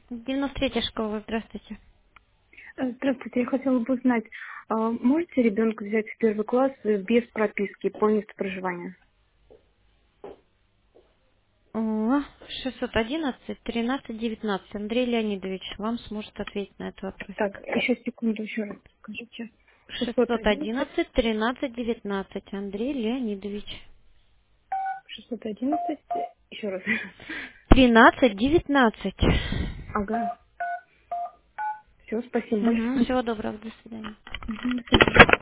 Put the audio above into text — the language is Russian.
93-я школа, здравствуйте. Здравствуйте, я хотела бы узнать, можете ребенка взять в первый класс без прописки по месту проживания? О, 611-13-19. Андрей Леонидович вам сможет ответить на этот вопрос. Так, еще секунду, еще раз скажите. 611, 611-13-19. Андрей Леонидович. 611, еще раз. 13-19. Ага, все, спасибо Угу, большое. всего доброго, до свидания. Мгм, до свидания.